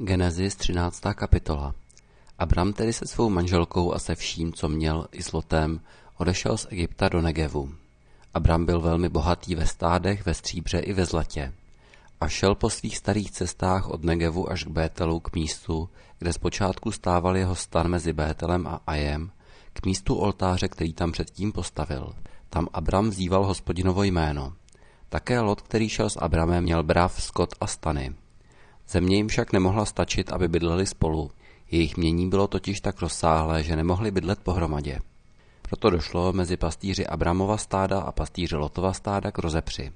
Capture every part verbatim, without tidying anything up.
Genesis třináctá kapitola. Abram tedy se svou manželkou a se vším, co měl, i s Lotem, odešel z Egypta do Negevu. Abram byl velmi bohatý ve stádech, ve stříbře i ve zlatě. A šel po svých starých cestách od Negevu až k Bételu, k místu, kde zpočátku stával jeho stan mezi Bételem a Ajem, k místu oltáře, který tam předtím postavil. Tam Abram vzýval Hospodinovo jméno. Také Lot, který šel s Abramem, měl brav, skot a stany. Země jim však nemohla stačit, aby bydleli spolu. Jejich mění bylo totiž tak rozsáhlé, že nemohli bydlet pohromadě. Proto došlo mezi pastýři Abramova stáda a pastýři Lotova stáda k rozepři.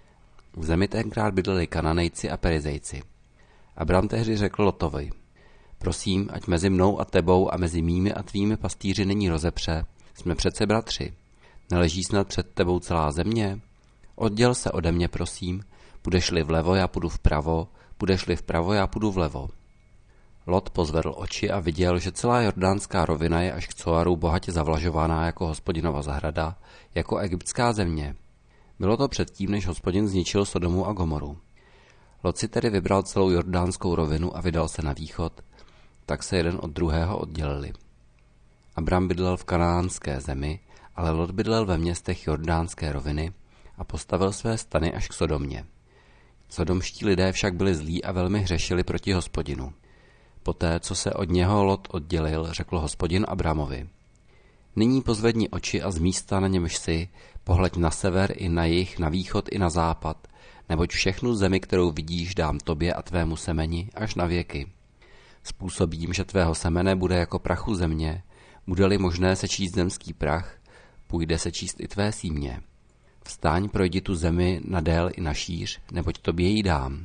V zemi tenkrát bydleli Kananejci a Perizejci. Abram tehdy řekl Lotovi: Prosím, ať mezi mnou a tebou a mezi mými a tvými pastýři není rozepře, jsme přece bratři. Neleží snad před tebou celá země? Odděl se ode mě, prosím, budeš-li vlevo, já půjdu vpravo, budeš-li vpravo, já půjdu vlevo. Lot pozvedl oči a viděl, že celá jordánská rovina je až k Coaru bohatě zavlažovaná jako Hospodinova zahrada, jako egyptská země. Bylo to předtím, než Hospodin zničil Sodomu a Gomoru. Lot si tedy vybral celou jordánskou rovinu a vydal se na východ, tak se jeden od druhého oddělili. Abram bydlel v kanánské zemi, ale Lot bydlel ve městech jordánské roviny a postavil své stany až k Sodomě. Sodomští lidé však byli zlí a velmi hřešili proti Hospodinu. Poté, co se od něho Lot oddělil, řekl Hospodin Abramovi: Nyní pozvedni oči a z místa, na němž jsi, pohleď na sever i na jih, na východ i na západ, neboť všechnu zemi, kterou vidíš, dám tobě a tvému semeni až na věky. Způsobím, že tvého semene bude jako prachu země, bude-li možné sečíst zemský prach, půjde sečíst i tvé símě. Vstaň, projdi tu zemi na dél i na šíř, neboť tobě ji dám.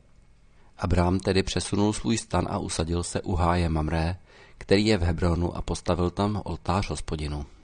Abram tedy přesunul svůj stan a usadil se u háje Mamré, který je v Hebronu, a postavil tam oltář Hospodinu.